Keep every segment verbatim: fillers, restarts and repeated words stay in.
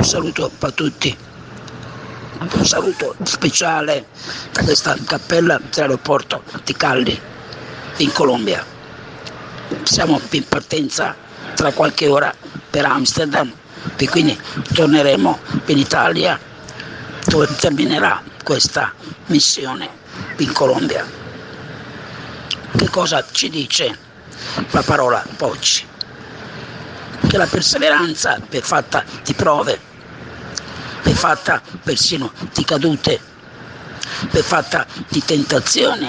Un saluto a tutti, un saluto speciale da questa cappella dell'aeroporto di Cali in Colombia. Siamo in partenza tra qualche ora per Amsterdam e quindi torneremo in Italia dove terminerà questa missione in Colombia. Che cosa ci dice la parola oggi? Che la perseveranza è fatta di prove, è fatta persino di cadute, è fatta di tentazioni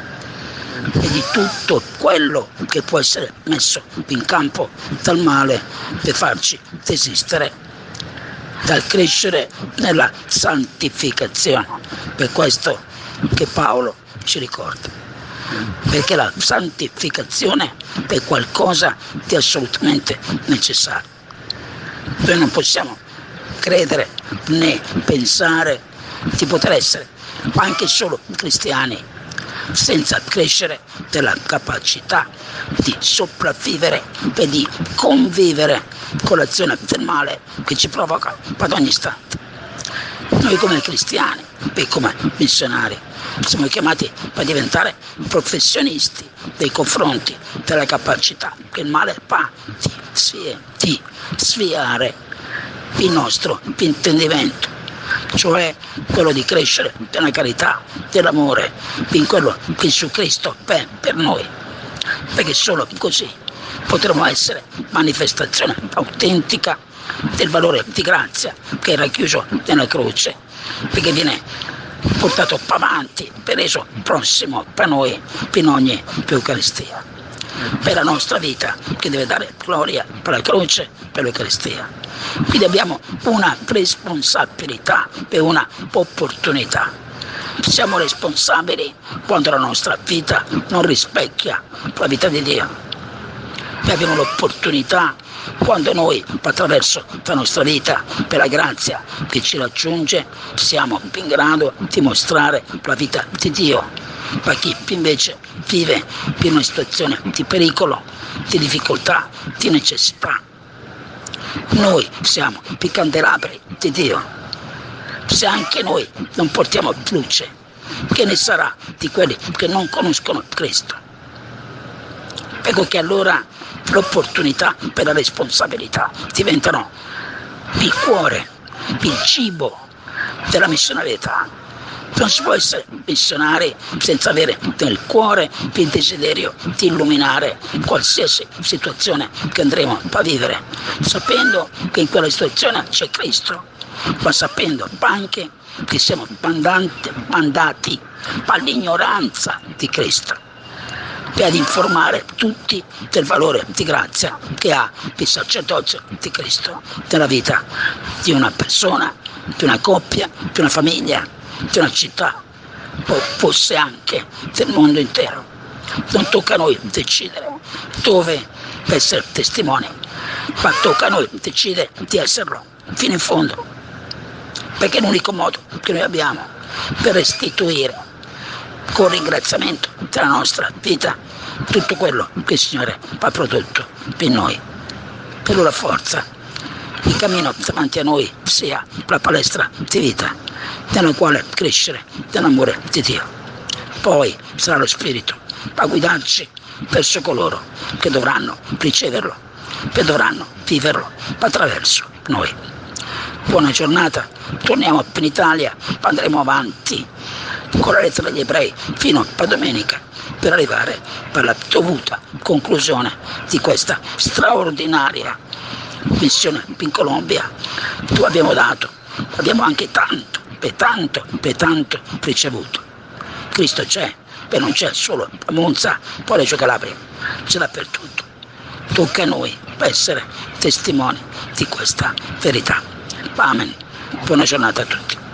e di tutto quello che può essere messo in campo dal male per farci desistere dal crescere nella santificazione. Per questo che Paolo ci ricorda, perché la santificazione è qualcosa di assolutamente necessario. Noi non possiamo credere né pensare di poter essere anche solo cristiani senza crescere nella capacità di sopravvivere e di convivere con l'azione del male che ci provoca ad ogni istante. Noi come cristiani e come missionari siamo chiamati a diventare professionisti nei confronti della capacità che il male ha di, svi- di sviare il nostro intendimento, cioè quello di crescere nella carità, dell'amore, in quello che Gesù Cristo è per noi, perché solo così potremo essere manifestazione autentica del valore di grazia che è racchiuso nella croce, perché viene portato avanti, per reso prossimo per noi in ogni Eucaristia, per la nostra vita che deve dare gloria per la croce, per l'Eucaristia. Quindi abbiamo una responsabilità e una opportunità. Siamo responsabili quando la nostra vita non rispecchia la vita di Dio. E abbiamo l'opportunità quando noi, attraverso la nostra vita, per la grazia che ci raggiunge, siamo in grado di mostrare la vita di Dio. Ma chi invece vive in una situazione di pericolo, di difficoltà, di necessità. Noi siamo i candelabri di Dio. Se anche noi non portiamo luce, che ne sarà di quelli che non conoscono Cristo? Ecco che allora l'opportunità per la responsabilità diventano il cuore, il cibo della missionarietà. Non si può essere missionari senza avere nel cuore il desiderio di illuminare qualsiasi situazione che andremo a vivere, sapendo che in quella situazione c'è Cristo, ma sapendo anche che siamo mandati, mandati all'ignoranza di Cristo, per informare tutti del valore di grazia che ha il sacerdozio di Cristo nella vita di una persona, di una coppia, di una famiglia, di una città, o fosse anche del mondo intero. Non tocca a noi decidere dove essere testimoni, ma tocca a noi decidere di esserlo fino in fondo, perché è l'unico modo che noi abbiamo per restituire con ringraziamento della nostra vita tutto quello che il Signore ha prodotto per noi. Per la forza, il cammino davanti a noi sia la palestra di vita nella quale crescere nell'amore di Dio. Poi sarà lo Spirito a guidarci verso coloro che dovranno riceverlo, che dovranno viverlo attraverso noi. Buona giornata, torniamo in Italia, andremo avanti con la lettera agli ebrei fino a domenica per arrivare alla dovuta conclusione di questa straordinaria missione in Colombia, dove abbiamo dato, abbiamo anche tanto, per tanto, per tanto ricevuto. Cristo c'è, e non c'è solo a Monza, poi Reggio Calabria, c'è dappertutto. Tocca a noi essere testimoni di questa verità. Amen. Buona giornata a tutti.